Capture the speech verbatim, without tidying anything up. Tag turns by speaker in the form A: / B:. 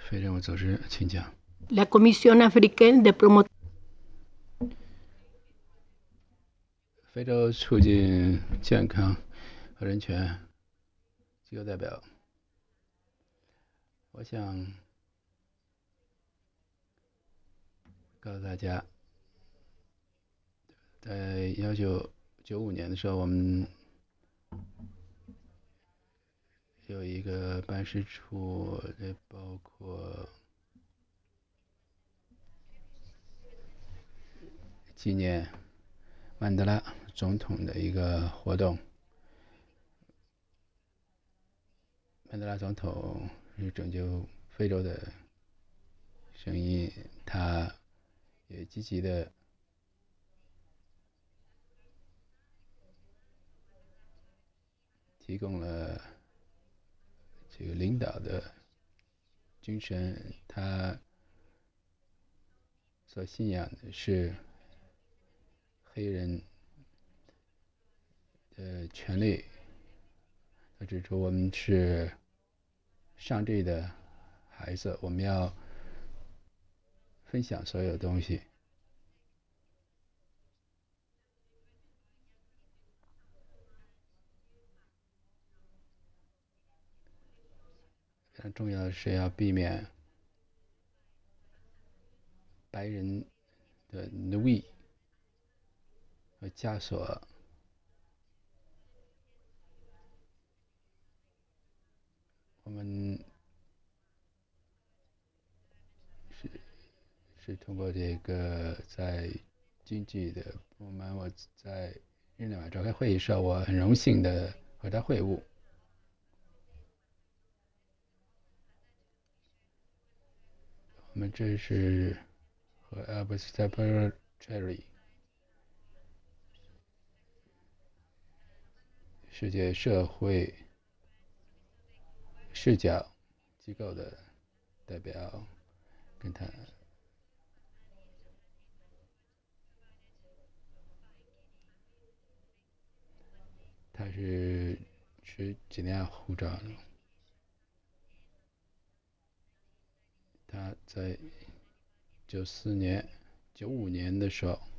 A: 非政府组织，请讲。
B: La Comisión Africaine de Promoción
A: 非洲促进健康和人权机构代表，我想告诉大家，在一九九五年的时候，我们有一个办事处，这包括纪念曼德拉总统的一个活动。曼德拉总统是拯救非洲的声音，他也积极的提供了这个领导的精神，他所信仰的是黑人的权利。他指出，我们是上帝的孩子，我们要分享所有东西。非常重要的是要避免白人的奴役和枷锁。我们是是通过这个在经济的部门，我在日内瓦召开会议时，我很荣幸的和他会晤。我们这是和 Albert Sapir-Cherry 世界社会视角机构的代表跟他，他是持几内亚护照的。他在九四年、九五年的时候